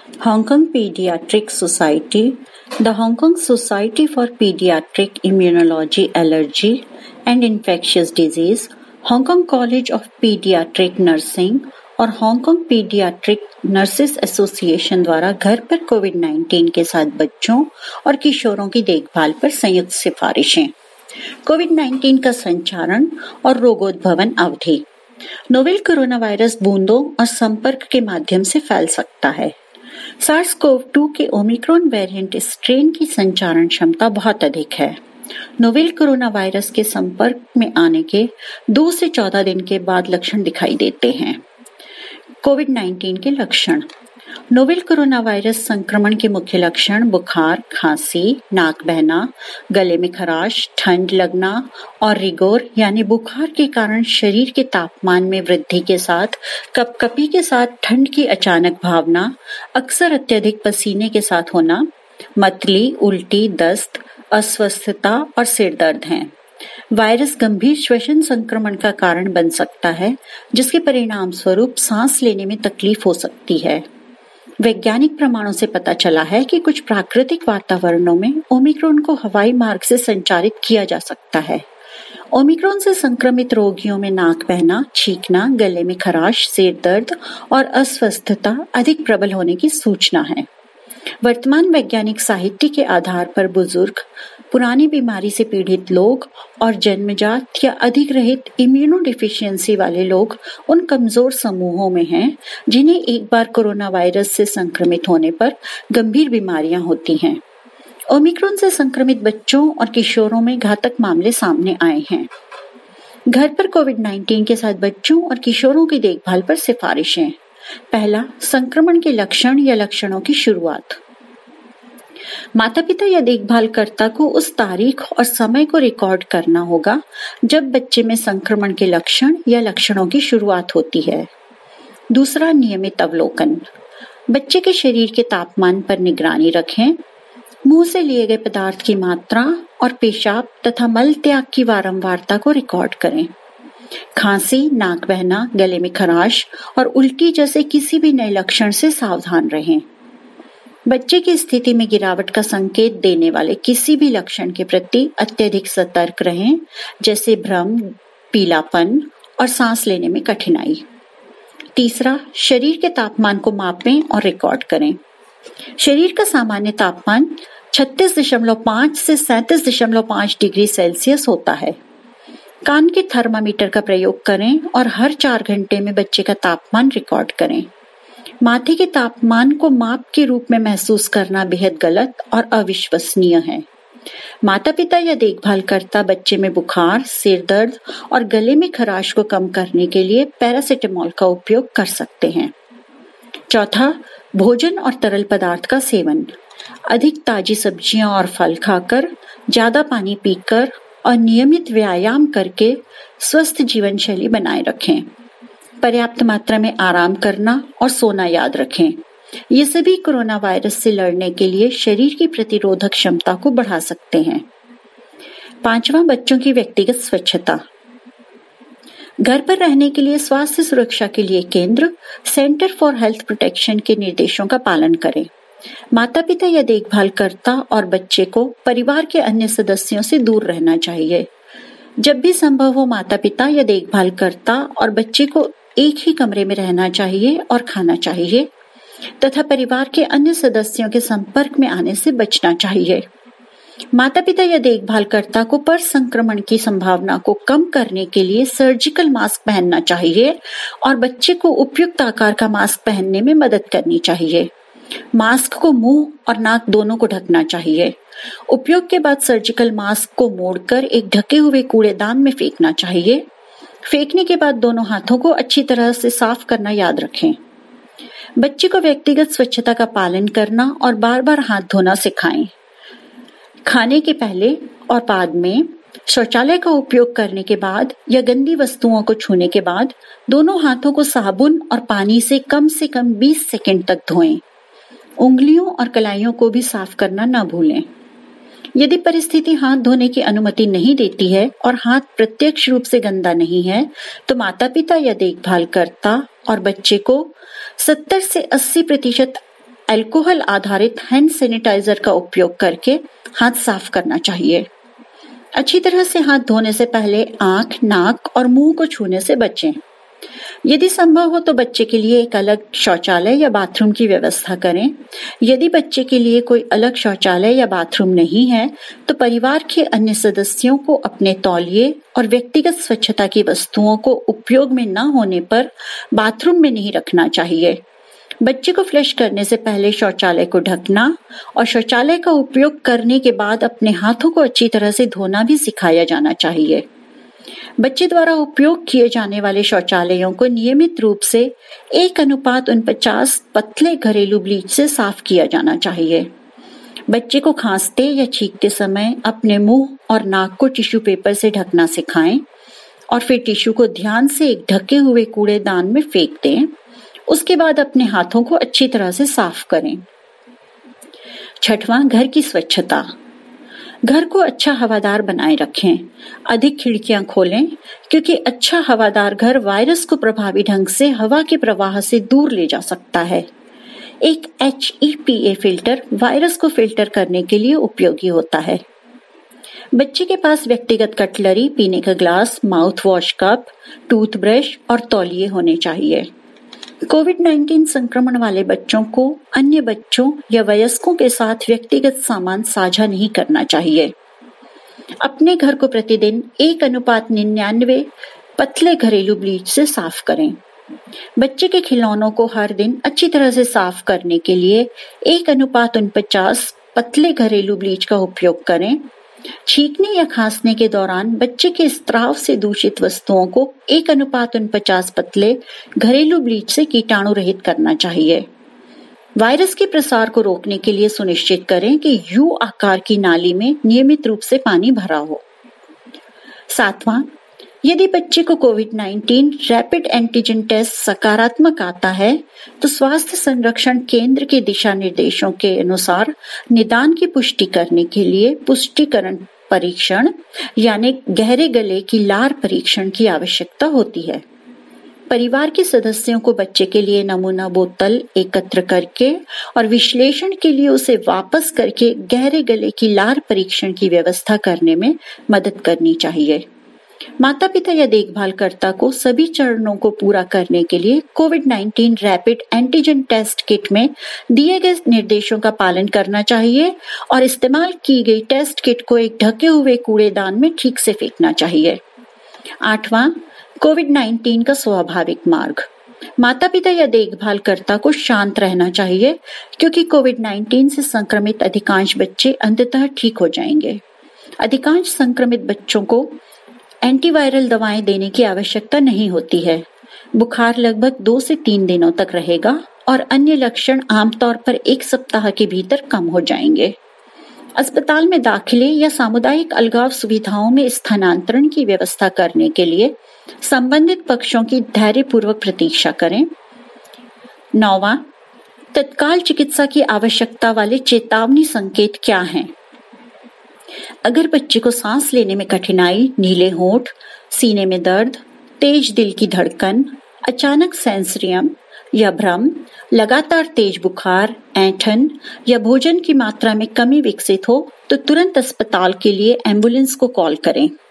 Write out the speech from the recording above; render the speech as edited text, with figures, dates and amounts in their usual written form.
Hong Kong Pediatric Society, the Hong Kong Society for Pediatric Immunology, Allergy and Infectious Disease, Hong Kong College of Pediatric Nursing और Hong Kong pediatric nurses association द्वारा घर पर कोविड-19 के साथ बच्चों और किशोरों की देखभाल पर संयुक्त सिफारिशें। कोविड-19 का संचारण और रोगोद्भवन अवधि। नोवेल कोरोना वायरस बूंदों और संपर्क के माध्यम से फैल सकता है। सार्स-कोव-2 के ओमिक्रॉन वेरिएंट स्ट्रेन की संचारण क्षमता बहुत अधिक है। नोवेल कोरोना वायरस के संपर्क में आने के 2 से 14 दिन के बाद लक्षण दिखाई देते हैं। कोविड-19 के लक्षण। नोवेल कोरोना वायरस संक्रमण के मुख्य लक्षण बुखार, खांसी, नाक बहना, गले में खराश, ठंड लगना और रिगोर यानी बुखार के कारण शरीर के तापमान में वृद्धि के साथ कपकपी के साथ ठंड की अचानक भावना, अक्सर अत्यधिक पसीने के साथ होना, मतली, उल्टी, दस्त, अस्वस्थता और सिर दर्द हैं। वायरस गंभीर श्वसन संक्रमण का कारण बन सकता है, जिसके परिणाम स्वरूप सांस लेने में तकलीफ हो सकती है। वैज्ञानिक प्रमाणों से पता चला है कि कुछ प्राकृतिक वातावरणों में ओमिक्रॉन को हवाई मार्ग से संचारित किया जा सकता है। ओमिक्रॉन से संक्रमित रोगियों में नाक बहना, छींकना, गले में खराश, सिर दर्द और अस्वस्थता अधिक प्रबल होने की सूचना है। वर्तमान वैज्ञानिक साहित्य के आधार पर बुजुर्ग, पुरानी बीमारी से पीड़ित लोग और जन्मजात या अधिक रहित इम्यूनोडिफिशियंसी वाले लोग उन कमजोर समूहों में हैं जिन्हें एक बार कोरोना वायरस से संक्रमित होने पर गंभीर बीमारियां होती हैं। ओमिक्रॉन से संक्रमित बच्चों और किशोरों में घातक मामले सामने आए हैं। घर पर कोविड-19 के साथ बच्चों और किशोरों की देखभाल पर सिफारिशें। पहला, संक्रमण के लक्षण या लक्षणों की शुरुआत। माता पिता या देखभालकर्ता को उस तारीख और समय को रिकॉर्ड करना होगा जब बच्चे में संक्रमण के लक्षण या लक्षणों की शुरुआत होती है। दूसरा, नियमित अवलोकन। बच्चे के शरीर के तापमान पर निगरानी रखें। मुंह से लिए गए पदार्थ की मात्रा और पेशाब तथा मल त्याग की वारंवारता को रिकॉर्ड करें। खांसी, नाक बहना, गले में खराश और उल्टी जैसे किसी भी नए लक्षण से सावधान रहें। बच्चे की स्थिति में गिरावट का संकेत देने वाले किसी भी लक्षण के प्रति अत्यधिक सतर्क रहें, जैसे भ्रम, पीलापन और सांस लेने में कठिनाई। तीसरा, शरीर के तापमान को मापें और रिकॉर्ड करें। शरीर का सामान्य तापमान 36.5 से 37.5 डिग्री सेल्सियस होता है। कान के थर्मामीटर का प्रयोग करें और हर 4 घंटे में बच्चे का तापमान रिकॉर्ड करें। माथे के तापमान को माप के रूप में महसूस करना बेहद गलत और अविश्वसनीय है। माता पिता या देखभालकर्ता बच्चे में बुखार, सिर दर्द और गले में खराश को कम करने के लिए पैरासिटामोल का उपयोग कर सकते हैं। चौथा, भोजन और तरल पदार्थ का सेवन। अधिक ताजी सब्जियां और फल खाकर, ज्यादा पानी पीकर और नियमित व्यायाम करके स्वस्थ जीवन शैली बनाए रखें। पर्याप्त मात्रा में आराम करना और सोना याद रखें। ये सभी कोरोना वायरस से लड़ने के लिए शरीर की प्रतिरोधक क्षमता को बढ़ा सकते हैं। पांचवा, बच्चों की व्यक्तिगत स्वच्छता। घर पर रहने के लिए स्वास्थ्य सुरक्षा के लिए केंद्र, सेंटर फॉर हेल्थ प्रोटेक्शन के निर्देशों का पालन करें। माता पिता या देखभालकर्ता और बच्चे को परिवार के अन्य सदस्यों से दूर रहना चाहिए। जब भी संभव हो, माता पिता या देखभालकर्ता और बच्चे को एक ही कमरे में रहना चाहिए और खाना चाहिए तथा परिवार के अन्य सदस्यों के संपर्क में आने से बचना चाहिए। माता पिता या देखभालकर्ता को पर संक्रमण की संभावना को कम करने के लिए सर्जिकल मास्क पहनना चाहिए और बच्चे को उपयुक्त आकार का मास्क पहनने में मदद करनी चाहिए। मास्क को मुंह और नाक दोनों को ढकना चाहिए। उपयोग के बाद सर्जिकल मास्क को मोड़कर एक ढके हुए कूड़ेदान में फेंकना चाहिए। फेंकने के बाद दोनों हाथों को अच्छी तरह से साफ करना याद रखें। बच्चे को व्यक्तिगत स्वच्छता का पालन करना और बार बार हाथ धोना सिखाएं। खाने के पहले और बाद में, शौचालय का उपयोग करने के बाद या गंदी वस्तुओं को छूने के बाद दोनों हाथों को साबुन और पानी से कम 20 सेकंड तक धोएं। उंगलियों और कलाइयों को भी साफ करना न भूलें। यदि परिस्थिति हाथ धोने की अनुमति नहीं देती है और हाथ प्रत्यक्ष रूप से गंदा नहीं है, तो माता पिता या देखभालकर्ता और बच्चे को 70 से 80% अल्कोहल आधारित हैंड सैनिटाइजर का उपयोग करके हाथ साफ करना चाहिए। अच्छी तरह से हाथ धोने से पहले आंख, नाक और मुंह को छूने से बचें। यदि संभव हो तो बच्चे के लिए एक अलग शौचालय या बाथरूम की व्यवस्था करें। यदि बच्चे के लिए कोई अलग शौचालय या बाथरूम नहीं है तो परिवार के अन्य सदस्यों को अपने तौलिए और व्यक्तिगत स्वच्छता की वस्तुओं को उपयोग में न होने पर बाथरूम में नहीं रखना चाहिए। बच्चे को फ्लश करने से पहले शौचालय को ढकना और शौचालय का उपयोग करने के बाद अपने हाथों को अच्छी तरह से धोना भी सिखाया जाना चाहिए। बच्चे द्वारा उपयोग किए जाने वाले शौचालयों को नियमित रूप से 1:49 पतले घरेलू ब्लीच से साफ किया जाना चाहिए। बच्चे को खांसते या छींकते समय अपने मुंह और नाक को टिश्यू पेपर से ढकना सिखाएं और फिर टिश्यू को ध्यान से एक ढके हुए कूड़ेदान में फेंक दें। उसके बाद अपने हाथों को अच्छी तरह से साफ करें। 6वां, घर की स्वच्छता। घर को अच्छा हवादार बनाए रखें। अधिक खिड़कियां खोलें क्योंकि अच्छा हवादार घर वायरस को प्रभावी ढंग से हवा के प्रवाह से दूर ले जा सकता है। एक HEPA फिल्टर वायरस को फिल्टर करने के लिए उपयोगी होता है। बच्चे के पास व्यक्तिगत कटलरी, पीने का glass, mouthwash cup, toothbrush और तौलिए होने चाहिए। कोविड-19 संक्रमण वाले बच्चों को अन्य बच्चों या वयस्कों के साथ व्यक्तिगत सामान साझा नहीं करना चाहिए। अपने घर को प्रतिदिन 1:99 पतले घरेलू ब्लीच से साफ करें। बच्चे के खिलौनों को हर दिन अच्छी तरह से साफ करने के लिए 1:49 पतले घरेलू ब्लीच का उपयोग करें। छींकने या खांसने के दौरान बच्चे के स्त्राव से दूषित वस्तुओं को 1:49 पतले घरेलू ब्लीच से कीटाणु रहित करना चाहिए। वायरस के प्रसार को रोकने के लिए सुनिश्चित करें कि U आकार की नाली में नियमित रूप से पानी भरा हो। 7वां, यदि बच्चे को कोविड-19 रैपिड एंटीजन टेस्ट सकारात्मक आता है तो स्वास्थ्य संरक्षण केंद्र के दिशा निर्देशों के अनुसार निदान की पुष्टि करने के लिए पुष्टिकरण परीक्षण यानी गहरे गले की लार परीक्षण की आवश्यकता होती है। परिवार के सदस्यों को बच्चे के लिए नमूना बोतल एकत्र करके और विश्लेषण के लिए उसे वापस करके गहरे गले की लार परीक्षण की व्यवस्था करने में मदद करनी चाहिए। माता पिता या देखभालकर्ता को सभी चरणों को पूरा करने के लिए कोविड-19 रैपिड एंटीजन टेस्ट किट में दिए गए निर्देशों का पालन करना चाहिए और इस्तेमाल की गई टेस्ट किट को एक ढके हुए कूड़ेदान में ठीक से फेंकना चाहिए। 8वां, कोविड-19 का स्वाभाविक मार्ग। माता पिता या देखभालकर्ता को शांत रहना चाहिए क्योंकि कोविड-19 से संक्रमित अधिकांश बच्चे अंततः ठीक हो जाएंगे। अधिकांश संक्रमित बच्चों को एंटीवायरल दवाएं देने की आवश्यकता नहीं होती है। बुखार लगभग 2 से 3 दिनों तक रहेगा और अन्य लक्षण आमतौर पर 1 सप्ताह के भीतर कम हो जाएंगे। अस्पताल में दाखिले या सामुदायिक अलगाव सुविधाओं में स्थानांतरण की व्यवस्था करने के लिए संबंधित पक्षों की धैर्यपूर्वक प्रतीक्षा करें। 9वां, तत्काल चिकित्सा की आवश्यकता वाले चेतावनी संकेत क्या हैं? अगर बच्चे को सांस लेने में कठिनाई, नीले होंठ, सीने में दर्द, तेज दिल की धड़कन, अचानक सेंसरियम या भ्रम, लगातार तेज बुखार, ऐंठन या भोजन की मात्रा में कमी विकसित हो तो तुरंत अस्पताल के लिए एम्बुलेंस को कॉल करें।